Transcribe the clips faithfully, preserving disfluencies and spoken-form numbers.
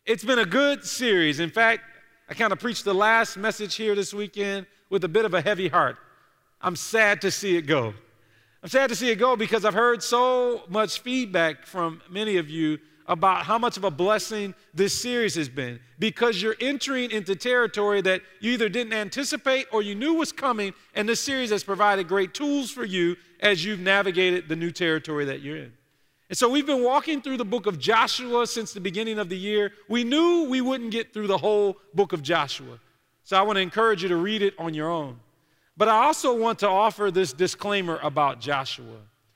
It's been a good series. In fact, I kind of preached the last message here this weekend with a bit of a heavy heart. I'm sad to see it go. I'm sad to see it go because I've heard so much feedback from many of you about how much of a blessing this series has been, because you're entering into territory that you either didn't anticipate or you knew was coming, and this series has provided great tools for you as you've navigated the new territory that you're in. And so we've been walking through the book of Joshua since the beginning of the year. We knew we wouldn't get through the whole book of Joshua, so I want to encourage you to read it on your own. But I also want to offer this disclaimer about Joshua.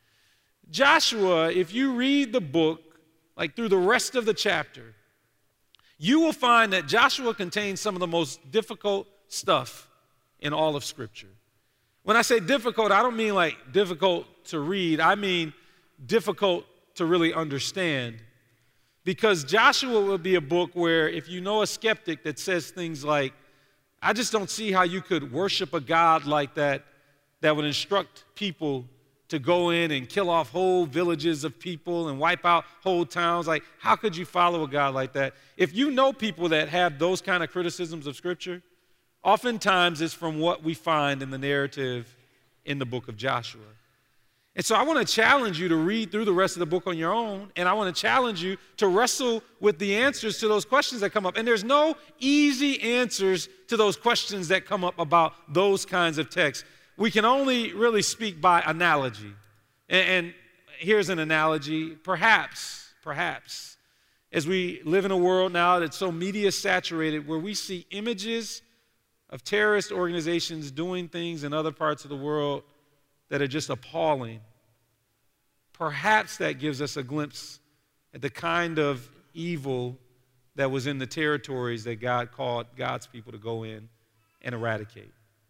Joshua, if you read the book, like through the rest of the chapter, you will find that Joshua contains some of the most difficult stuff in all of Scripture. When I say difficult, I don't mean like difficult to read. I mean difficult to really understand. Because Joshua will be a book where if you know a skeptic that says things like, I just don't see how you could worship a God like that, that would instruct people to go in and kill off whole villages of people and wipe out whole towns. Like, how could you follow a God like that? If you know people that have those kind of criticisms of Scripture, oftentimes it's from what we find in the narrative in the book of Joshua. And so I want to challenge you to read through the rest of the book on your own, and I want to challenge you to wrestle with the answers to those questions that come up. And there's no easy answers to those questions that come up about those kinds of texts. We can only really speak by analogy. And, and here's an analogy. Perhaps, perhaps, as we live in a world now that's so media saturated, where we see images of terrorist organizations doing things in other parts of the world that are just appalling, perhaps that gives us a glimpse at the kind of evil that was in the territories that God called God's people to go in and eradicate.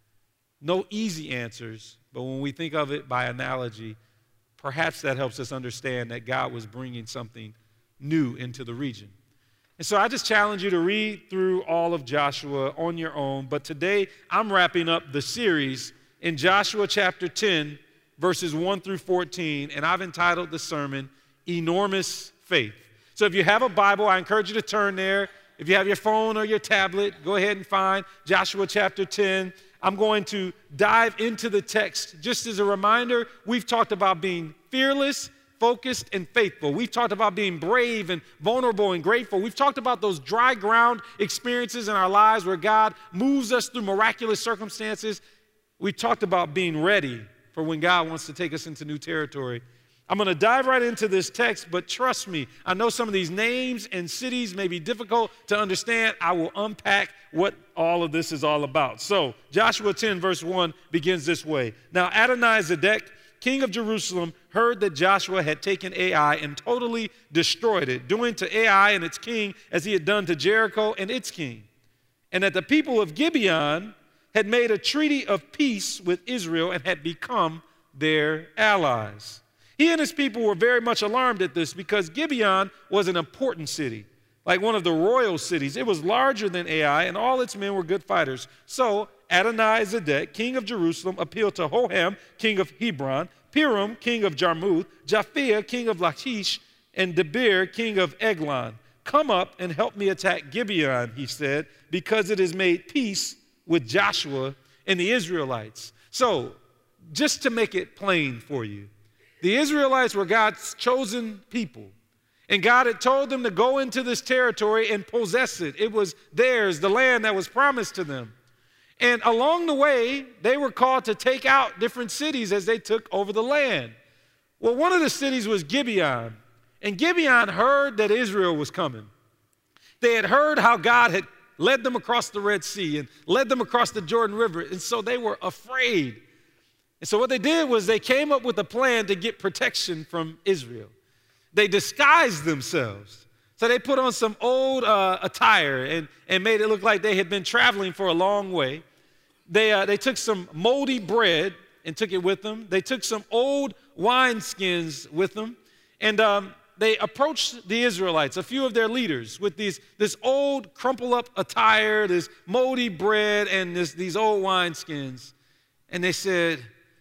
No easy answers, but when we think of it by analogy, perhaps that helps us understand that God was bringing something new into the region. And so I just challenge you to read through all of Joshua on your own, but today I'm wrapping up the series in Joshua chapter ten, verses one through fourteen, and I've entitled the sermon, Enormous Faith. So if you have a Bible, I encourage you to turn there. If you have your phone or your tablet, go ahead and find Joshua chapter ten. I'm going to dive into the text. Just as a reminder, we've talked about being fearless, focused, and faithful. We've talked about being brave and vulnerable and grateful. We've talked about those dry ground experiences in our lives where God moves us through miraculous circumstances. We talked about being ready for when God wants to take us into new territory. I'm going to dive right into this text, but trust me, I know some of these names and cities may be difficult to understand. I will unpack what all of this is all about. So Joshua ten, verse one begins this way. Now Adoni-Zedek, king of Jerusalem, heard that Joshua had taken Ai and totally destroyed it, doing to Ai and its king as he had done to Jericho and its king, and that the people of Gibeon had made a treaty of peace with Israel and had become their allies. He and his people were very much alarmed at this because Gibeon was an important city, like one of the royal cities. It was larger than Ai, and all its men were good fighters. So Adoni-Zedek, king of Jerusalem, appealed to Hoham, king of Hebron, Piram, king of Jarmuth, Japhia, king of Lachish, and Debir, king of Eglon. Come up and help me attack Gibeon, he said, because it has made peace with Joshua and the Israelites. So, just to make it plain for you, the Israelites were God's chosen people, and God had told them to go into this territory and possess it. It was theirs, the land that was promised to them. And along the way, they were called to take out different cities as they took over the land. Well, one of the cities was Gibeon, and Gibeon heard that Israel was coming. They had heard how God had led them across the Red Sea and led them across the Jordan River, and so they were afraid. And so what they did was they came up with a plan to get protection from Israel. They disguised themselves. So they put on some old uh, attire and, and made it look like they had been traveling for a long way. They, uh, they took some moldy bread and took it with them. They took some old wineskins with them. And um, they approached the Israelites, a few of their leaders, with these, this old crumpled-up attire, this moldy bread, and this, these old wineskins. And they said,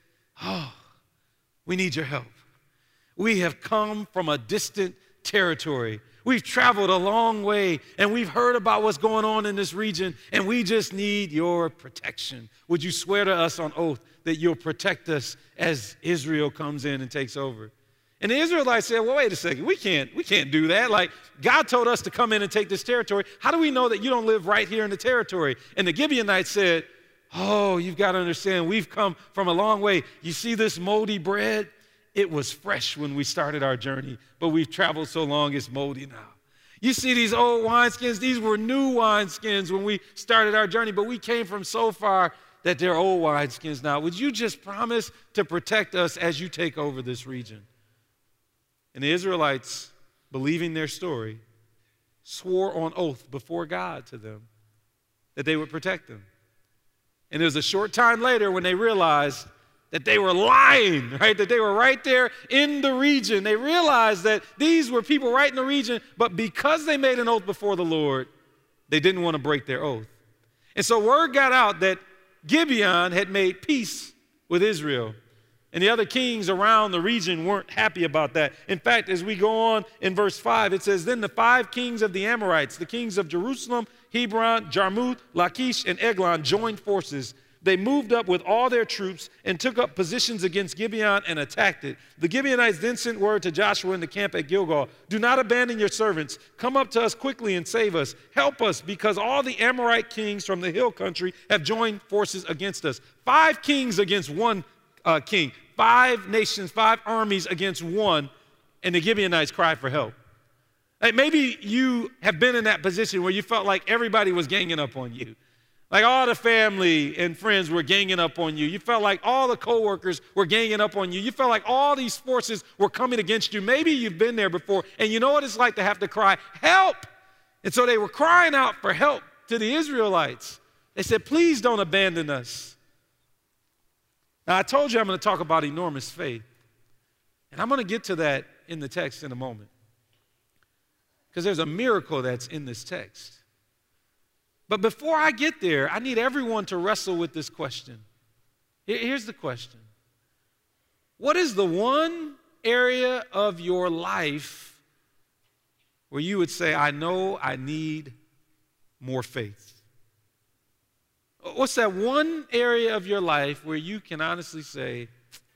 oh, we need your help. We have come from a distant territory. We've traveled a long way, and we've heard about what's going on in this region, and we just need your protection. Would you swear to us on oath that you'll protect us as Israel comes in and takes over? And the Israelites said, well, wait a second, we can't, we can't do that. Like, God told us to come in and take this territory. How do we know that you don't live right here in the territory? And the Gibeonites said, oh, you've got to understand, we've come from a long way. You see this moldy bread? It was fresh when we started our journey, but we've traveled so long, it's moldy now. You see these old wineskins? These were new wineskins when we started our journey, but we came from so far that they're old wineskins now. Would you just promise to protect us as you take over this region? And the Israelites, believing their story, swore on oath before God to them that they would protect them. And it was a short time later when they realized that they were lying, right? That they were right there in the region. They realized that these were people right in the region, but because they made an oath before the Lord, they didn't want to break their oath. And so word got out that Gibeon had made peace with Israel. And the other kings around the region weren't happy about that. In fact, as we go on in verse five, it says, then the five kings of the Amorites, the kings of Jerusalem, Hebron, Jarmuth, Lachish, and Eglon, joined forces. They moved up with all their troops and took up positions against Gibeon and attacked it. The Gibeonites then sent word to Joshua in the camp at Gilgal, do not abandon your servants. Come up to us quickly and save us. Help us, because all the Amorite kings from the hill country have joined forces against us. Five kings against one uh, king. Five nations, five armies against one, and the Gibeonites cry for help. Like maybe you have been in that position where you felt like everybody was ganging up on you. Like all the family and friends were ganging up on you. You felt like all the coworkers were ganging up on you. You felt like all these forces were coming against you. Maybe you've been there before, and you know what it's like to have to cry, help! And so they were crying out for help to the Israelites. They said, please don't abandon us. Now, I told you I'm going to talk about enormous faith, and I'm going to get to that in the text in a moment, because there's a miracle that's in this text. But before I get there, I need everyone to wrestle with this question. Here's the question. What is the one area of your life where you would say, I know I need more faith? What's that one area of your life where you can honestly say,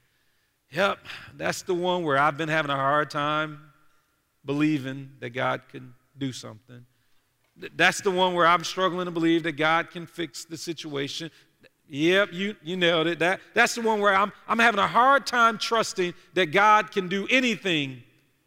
yep, that's the one where I've been having a hard time believing that God can do something. That's the one where I'm struggling to believe that God can fix the situation. Yep, you, you nailed it. That, that's the one where I'm, I'm having a hard time trusting that God can do anything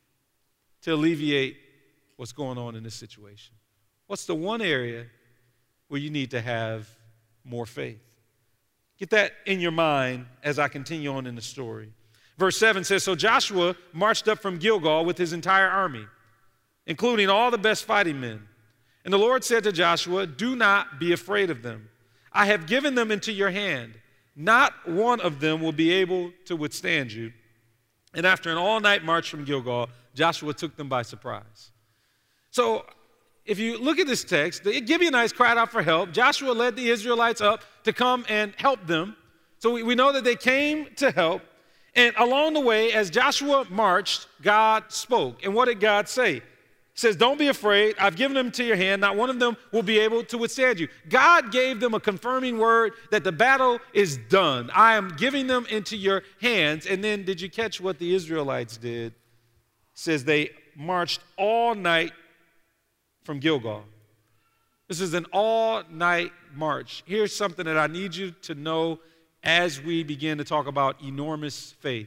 to alleviate what's going on in this situation. What's the one area where you need to have more faith? Get that in your mind as I continue on in the story. Verse seven says, so Joshua marched up from Gilgal with his entire army, including all the best fighting men. And the Lord said to Joshua, do not be afraid of them. I have given them into your hand. Not one of them will be able to withstand you. And after an all-night march from Gilgal, Joshua took them by surprise. So if you look at this text, the Gibeonites cried out for help. Joshua led the Israelites up to come and help them. So we, we know that they came to help. And along the way, as Joshua marched, God spoke. And what did God say? He says, don't be afraid. I've given them to your hand. Not one of them will be able to withstand you. God gave them a confirming word that the battle is done. I am giving them into your hands. And then did you catch what the Israelites did? It says they marched all night from Gilgal. This is an all-night march. Here's something that I need you to know as we begin to talk about enormous faith.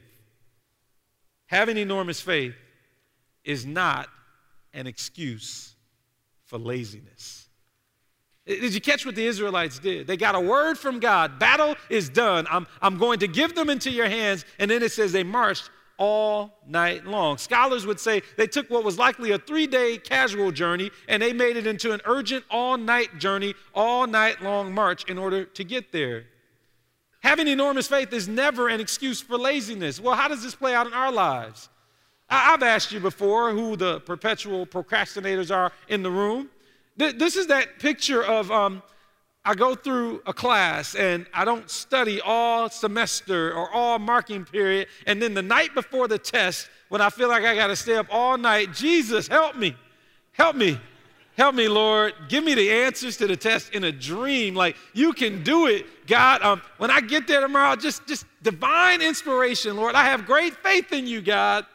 Having enormous faith is not an excuse for laziness. Did you catch what the Israelites did? They got a word from God. Battle is done. I'm, I'm going to give them into your hands. And then it says they marched all night long. Scholars would say they took what was likely a three-day casual journey and they made it into an urgent all-night journey, all-night long march in order to get there. Having enormous faith is never an excuse for laziness. Well, how does this play out in our lives? I've asked you before who the perpetual procrastinators are in the room. This is that picture of um, I go through a class and I don't study all semester or all marking period, and then the night before the test, when I feel like I got to stay up all night, Jesus, help me. Help me. Help me, Lord. Give me the answers to the test in a dream. Like, you can do it, God. Um, when I get there tomorrow, just, just divine inspiration, Lord. I have great faith in you, God.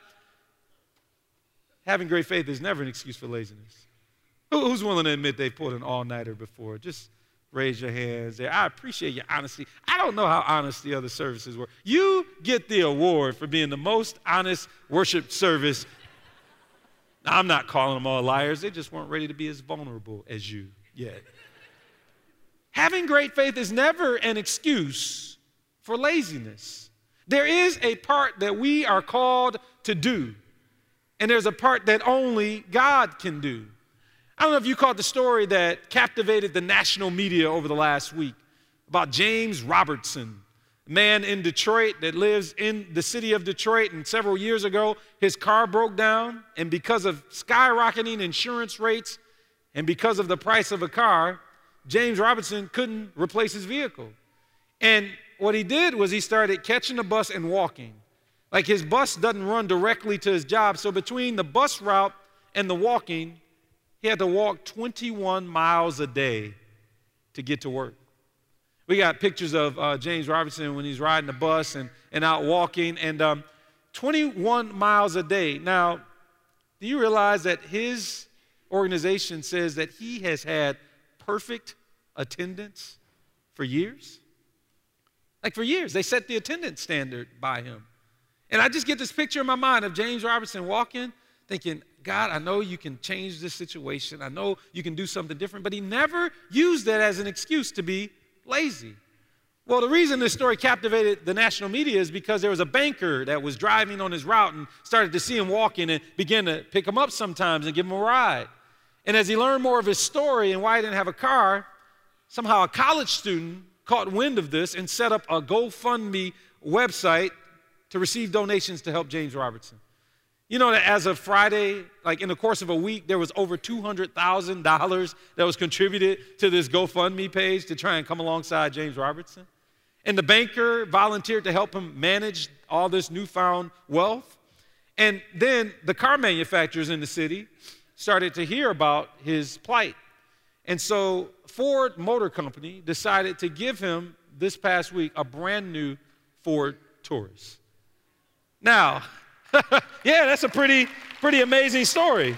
Having great faith is never an excuse for laziness. Who, who's willing to admit they pulled an all-nighter before? Just raise your hands there. I appreciate your honesty. I don't know how honest the other services were. You get the award for being the most honest worship service. Now, I'm not calling them all liars. They just weren't ready to be as vulnerable as you yet. Having great faith is never an excuse for laziness. There is a part that we are called to do, and there's a part that only God can do. I don't know if you caught the story that captivated the national media over the last week about James Robertson, a man in Detroit that lives in the city of Detroit, and several years ago, his car broke down, and because of skyrocketing insurance rates and because of the price of a car, James Robertson couldn't replace his vehicle. And what he did was he started catching the bus and walking. Like, his bus doesn't run directly to his job, so between the bus route and the walking, he had to walk twenty-one miles a day to get to work. We got pictures of uh, James Robertson when he's riding the bus and, and out walking, and um, twenty-one miles a day. Now, do you realize that his organization says that he has had perfect attendance for years? Like, for years. They set the attendance standard by him. And I just get this picture in my mind of James Robertson walking, thinking, God, I know you can change this situation. I know you can do something different. But he never used that as an excuse to be lazy. Well, the reason this story captivated the national media is because there was a banker that was driving on his route and started to see him walking and began to pick him up sometimes and give him a ride. And as he learned more of his story and why he didn't have a car, somehow a college student caught wind of this and set up a GoFundMe website to receive donations to help James Robertson. You know that as of Friday, like in the course of a week, there was over two hundred thousand dollars that was contributed to this GoFundMe page to try and come alongside James Robertson. And the banker volunteered to help him manage all this newfound wealth. And then the car manufacturers in the city started to hear about his plight. And so Ford Motor Company decided to give him this past week a brand new Ford Taurus. Now, yeah, that's a pretty, pretty amazing story.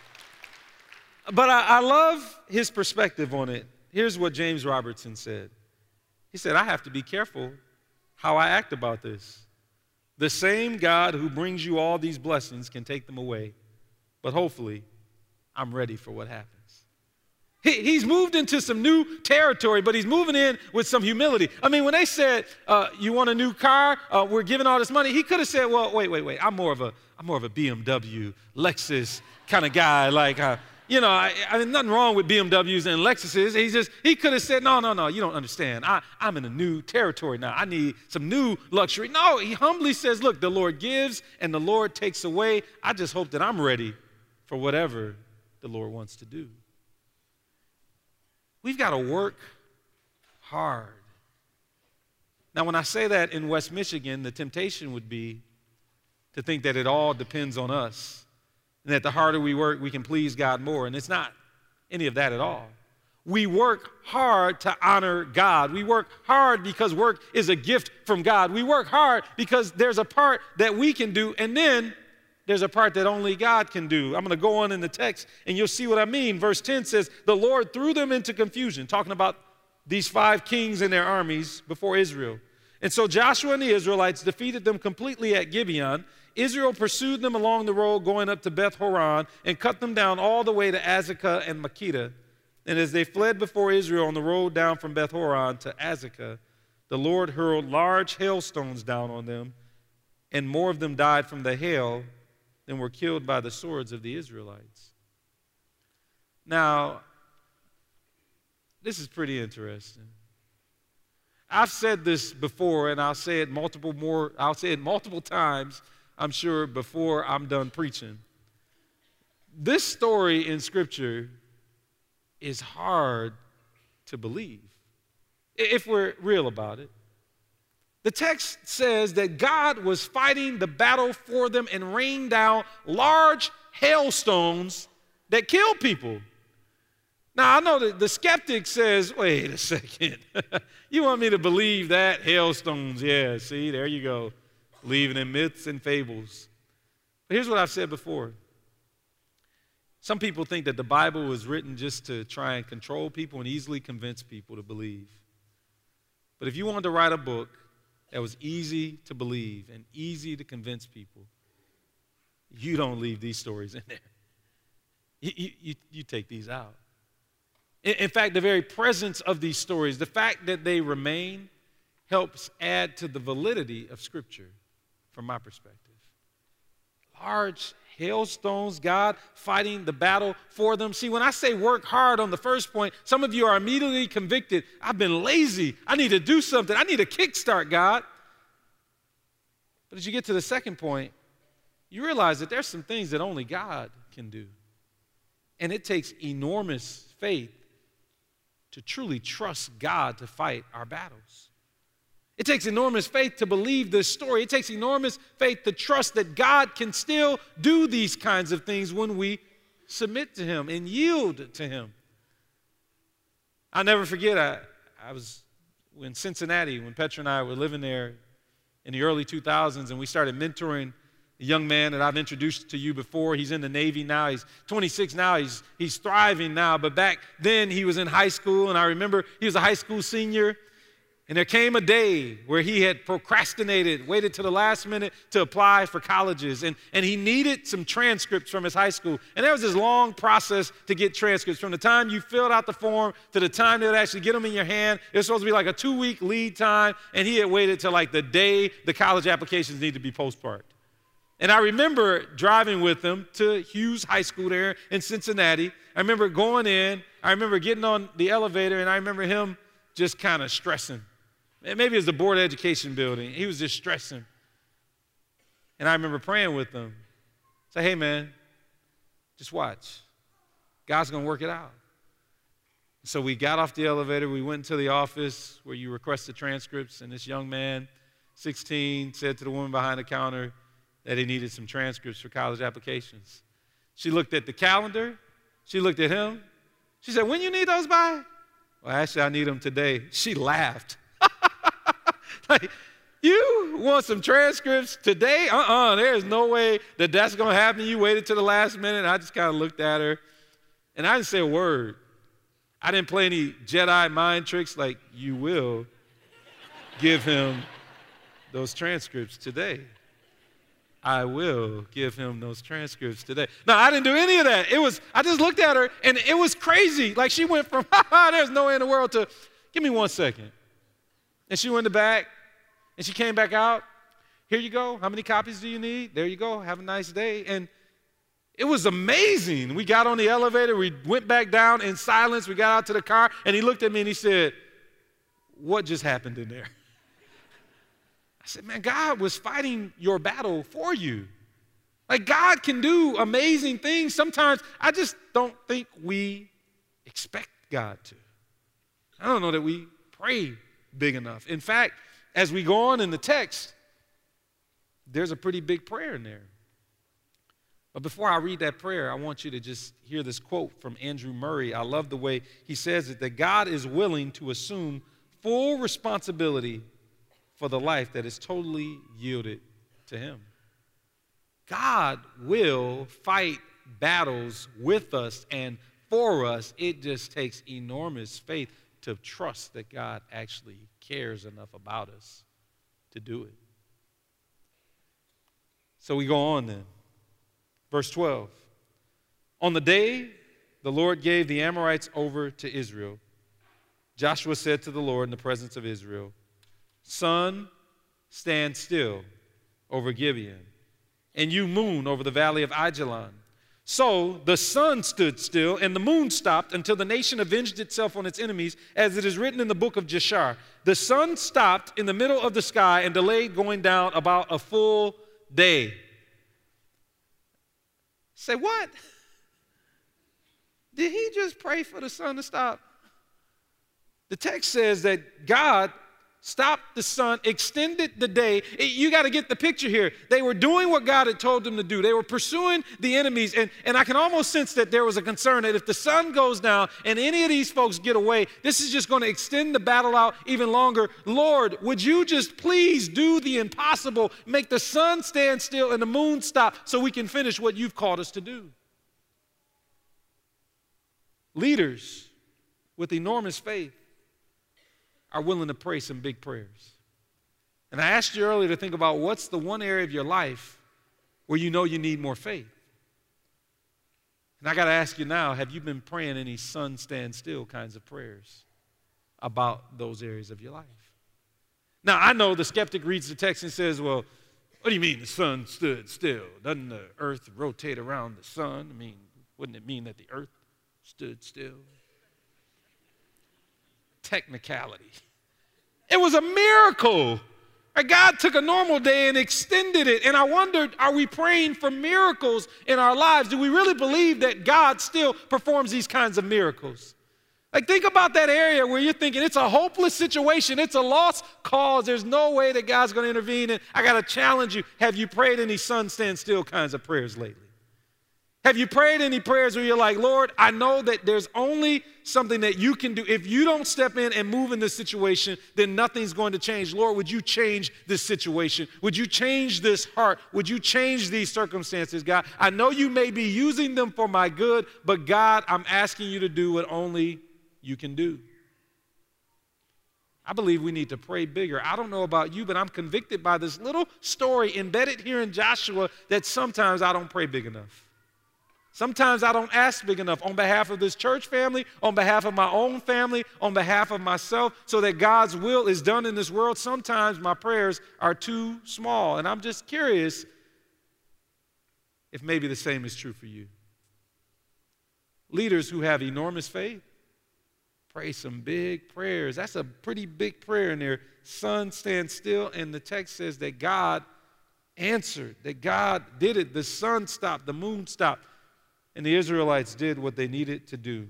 But I, I love his perspective on it. Here's what James Robertson said. He said, I have to be careful how I act about this. The same God who brings you all these blessings can take them away. But hopefully, I'm ready for what happens. He, he's moved into some new territory, but he's moving in with some humility. I mean, when they said, uh, you want a new car, uh, we're giving all this money, he could have said, well, wait, wait, wait, I'm more of a, I'm more of a B M W, Lexus kind of guy. Like, uh, you know, I, I mean, nothing wrong with B M Ws and Lexuses. He just, he could have said, no, no, no, you don't understand. I, I'm in a new territory now. I need some new luxury. No, he humbly says, look, the Lord gives and the Lord takes away. I just hope that I'm ready for whatever the Lord wants to do. We've got to work hard. Now, when I say that in West Michigan, the temptation would be to think that it all depends on us and that the harder we work, we can please God more. And it's not any of that at all. We work hard to honor God. We work hard because work is a gift from God. We work hard because there's a part that we can do, and then there's a part that only God can do. I'm going to go on in the text, and you'll see what I mean. Verse ten says, the Lord threw them into confusion, talking about these five kings and their armies before Israel. And so Joshua and the Israelites defeated them completely at Gibeon. Israel pursued them along the road going up to Beth Horon and cut them down all the way to Azekah and Makkedah. And as they fled before Israel on the road down from Beth Horon to Azekah, the Lord hurled large hailstones down on them, and more of them died from the hail than were killed by the swords of the Israelites. Now, this is pretty interesting. I've said this before, and I'll say it multiple more, I'll say it multiple times, I'm sure, before I'm done preaching. This story in Scripture is hard to believe, if we're real about it. The text says that God was fighting the battle for them and rained down large hailstones that kill people. Now, I know that the skeptic says, wait a second. You want me to believe that? Hailstones, yeah, see, there you go. Believing in myths and fables. But here's what I've said before. Some people think that the Bible was written just to try and control people and easily convince people to believe. But if you wanted to write a book that was easy to believe and easy to convince people, you don't leave these stories in there. You, you, you take these out. In, in fact, the very presence of these stories, the fact that they remain, helps add to the validity of Scripture from my perspective. Large hailstones, God fighting the battle for them. See, when I say work hard on the first point, some of you are immediately convicted. I've been lazy. I need to do something. I need a kickstart, God. But as you get to the second point, you realize that there's some things that only God can do. And it takes enormous faith to truly trust God to fight our battles. It takes enormous faith to believe this story. It takes enormous faith to trust that God can still do these kinds of things when we submit to Him and yield to Him. I'll never forget, I, I was in Cincinnati when Petra and I were living there in the early two thousands, and we started mentoring a young man that I've introduced to you before. He's in the Navy now. He's twenty-six now. He's, he's thriving now. But back then, he was in high school, and I remember he was a high school senior. And there came a day where he had procrastinated, waited to the last minute to apply for colleges, and, and he needed some transcripts from his high school. And there was this long process to get transcripts. From the time you filled out the form to the time they would actually get them in your hand, it was supposed to be like a two-week lead time, and he had waited till like the day the college applications needed to be postmarked. And I remember driving with him to Hughes High School there in Cincinnati. I remember going in. I remember getting on the elevator, and I remember him just kind of stressing. Maybe it was the Board of Education building. He was just stressing. And I remember praying with him. Say, hey, man, just watch. God's going to work it out. So we got off the elevator. We went to the office where you request the transcripts. And this young man, sixteen, said to the woman behind the counter that he needed some transcripts for college applications. She looked at the calendar. She looked at him. She said, when you need those by? Well, actually, I need them today. She laughed. Like, you want some transcripts today? Uh-uh, there's no way that that's going to happen. You waited to the last minute. I just kind of looked at her, and I didn't say a word. I didn't play any Jedi mind tricks like, you will give him those transcripts today. I will give him those transcripts today. No, I didn't do any of that. It was, I just looked at her, and it was crazy. Like, she went from, ha ha, there's no way in the world to, give me one second. And she went in the back, and she came back out. Here you go. How many copies do you need? There you go. Have a nice day. And it was amazing. We got on the elevator. We went back down in silence. We got out to the car, and he looked at me, and he said, what just happened in there? I said, man, God was fighting your battle for you. Like, God can do amazing things. Sometimes I just don't think we expect God to. I don't know that we pray big enough. In fact, as we go on in the text, there's a pretty big prayer in there. But before I read that prayer, I want you to just hear this quote from Andrew Murray. I love the way he says it, that God is willing to assume full responsibility for the life that is totally yielded to Him. God will fight battles with us and for us. It just takes enormous faith to trust that God actually cares enough about us to do it. So we go on then. Verse twelve. On the day the Lord gave the Amorites over to Israel, Joshua said to the Lord in the presence of Israel, sun, stand still over Gibeon, and you moon over the valley of Ajalon. So the sun stood still and the moon stopped until the nation avenged itself on its enemies, as it is written in the book of Jashar. The sun stopped in the middle of the sky and delayed going down about a full day. Say, what? Did he just pray for the sun to stop? The text says that God stopped the sun, extended the day. It- you got to get the picture here. They were doing what God had told them to do. They were pursuing the enemies. And, and I can almost sense that there was a concern that if the sun goes down and any of these folks get away, this is just going to extend the battle out even longer. Lord, would you just please do the impossible, make the sun stand still and the moon stop so we can finish what you've called us to do? Leaders with enormous faith are willing to pray some big prayers. And I asked you earlier to think about what's the one area of your life where you know you need more faith. And I got to ask you now, have you been praying any sun stand still kinds of prayers about those areas of your life? Now, I know the skeptic reads the text and says, well, what do you mean the sun stood still? Doesn't the earth rotate around the sun? I mean, wouldn't it mean that the earth stood still? Technicality. It was a miracle. God took a normal day and extended it. And I wondered, are we praying for miracles in our lives? Do we really believe that God still performs these kinds of miracles? Like, think about that area where you're thinking it's a hopeless situation. It's a lost cause. There's no way that God's going to intervene. And I got to challenge you. Have you prayed any sun stand still kinds of prayers lately? Have you prayed any prayers where you're like, Lord, I know that there's only something that you can do. If you don't step in and move in this situation, then nothing's going to change. Lord, would you change this situation? Would you change this heart? Would you change these circumstances, God? I know you may be using them for my good, but God, I'm asking you to do what only you can do. I believe we need to pray bigger. I don't know about you, but I'm convicted by this little story embedded here in Joshua that sometimes I don't pray big enough. Sometimes I don't ask big enough on behalf of this church family, on behalf of my own family, on behalf of myself, so that God's will is done in this world. Sometimes my prayers are too small, and I'm just curious if maybe the same is true for you. Leaders who have enormous faith, pray some big prayers. That's a pretty big prayer in there. Sun stand still, and the text says that God answered, that God did it. The sun stopped, the moon stopped. And the Israelites did what they needed to do.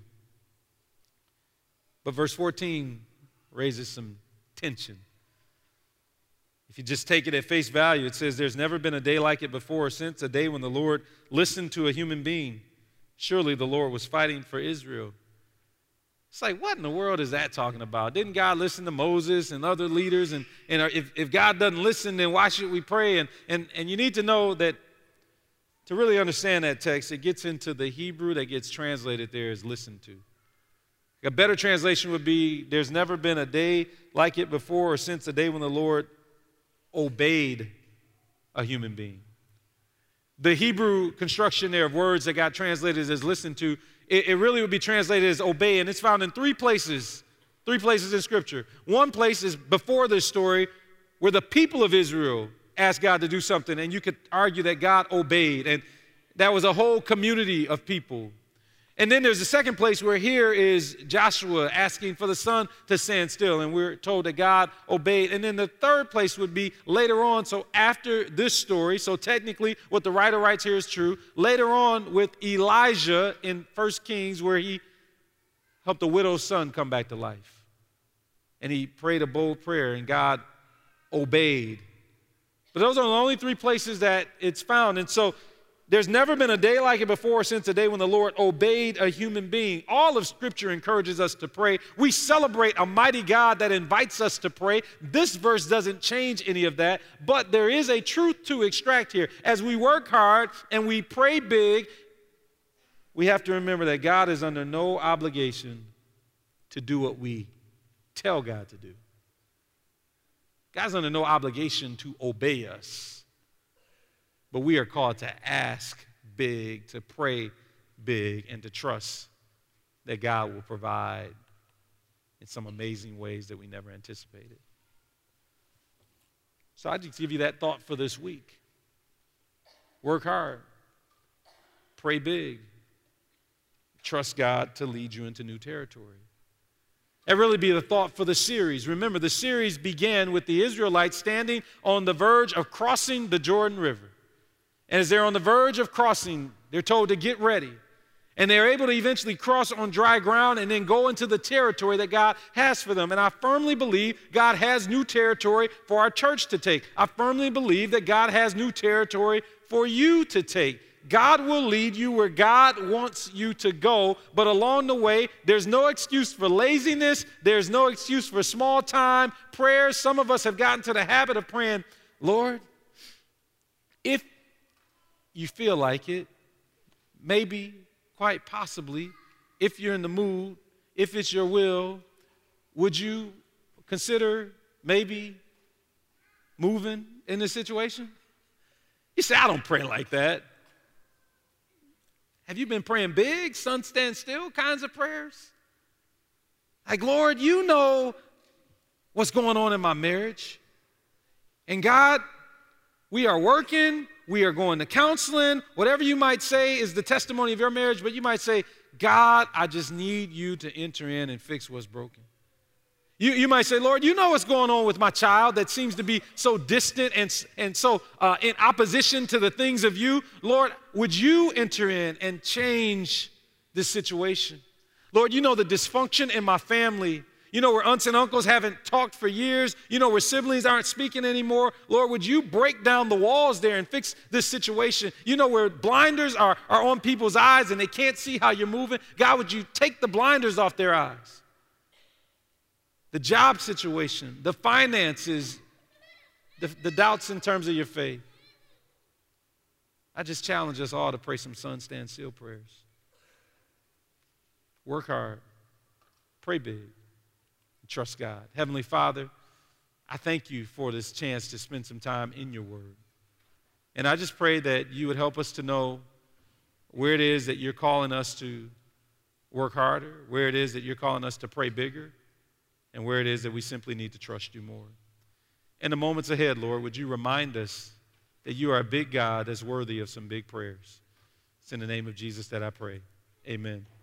But verse fourteen raises some tension. If you just take it at face value, it says, there's never been a day like it before or since, a day when the Lord listened to a human being. Surely the Lord was fighting for Israel. It's like, what in the world is that talking about? Didn't God listen to Moses and other leaders? And, and if, if God doesn't listen, then why should we pray? And, and, and you need to know that to really understand that text, it gets into the Hebrew that gets translated there as listened to. A better translation would be, there's never been a day like it before or since, a day when the Lord obeyed a human being. The Hebrew construction there of words that got translated as listened to, it, it really would be translated as obey, and it's found in three places, three places in Scripture. One place is before this story where the people of Israel asked God to do something, and you could argue that God obeyed, and that was a whole community of people. And then there's a second place where here is Joshua asking for the sun to stand still, and we're told that God obeyed. And then the third place would be later on, so after this story, so technically what the writer writes here is true, later on with Elijah in First Kings where he helped a widow's son come back to life. And he prayed a bold prayer, and God obeyed. But those are the only three places that it's found. And so there's never been a day like it before since the day when the Lord obeyed a human being. All of Scripture encourages us to pray. We celebrate a mighty God that invites us to pray. This verse doesn't change any of that, but there is a truth to extract here. As we work hard and we pray big, we have to remember that God is under no obligation to do what we tell God to do. God's under no obligation to obey us, but we are called to ask big, to pray big, and to trust that God will provide in some amazing ways that we never anticipated. So I just give you that thought for this week. Work hard, pray big, trust God to lead you into new territory. That really be the thought for the series. Remember, the series began with the Israelites standing on the verge of crossing the Jordan River. And as they're on the verge of crossing, they're told to get ready. And they're able to eventually cross on dry ground and then go into the territory that God has for them. And I firmly believe God has new territory for our church to take. I firmly believe that God has new territory for you to take. God will lead you where God wants you to go, but along the way, there's no excuse for laziness. There's no excuse for small time prayers. Some of us have gotten to the habit of praying, Lord, if you feel like it, maybe, quite possibly, if you're in the mood, if it's your will, would you consider maybe moving in this situation? You say, I don't pray like that. Have you been praying big, sun stand still kinds of prayers? Like, Lord, you know what's going on in my marriage. And God, we are working, we are going to counseling, whatever you might say is the testimony of your marriage, but you might say, God, I just need you to enter in and fix what's broken. You, you might say, Lord, you know what's going on with my child that seems to be so distant and, and so uh, in opposition to the things of you. Lord, would you enter in and change this situation? Lord, you know the dysfunction in my family. You know where aunts and uncles haven't talked for years. You know where siblings aren't speaking anymore. Lord, would you break down the walls there and fix this situation? You know where blinders are, are on people's eyes and they can't see how you're moving. God, would you take the blinders off their eyes? The job situation, the finances, the, the doubts in terms of your faith. I just challenge us all to pray some sun stand still prayers. Work hard. Pray big. Trust God. Heavenly Father, I thank you for this chance to spend some time in your word. And I just pray that you would help us to know where it is that you're calling us to work harder, where it is that you're calling us to pray bigger, and where it is that we simply need to trust you more. In the moments ahead, Lord, would you remind us that you are a big God that's worthy of some big prayers. It's in the name of Jesus that I pray. Amen.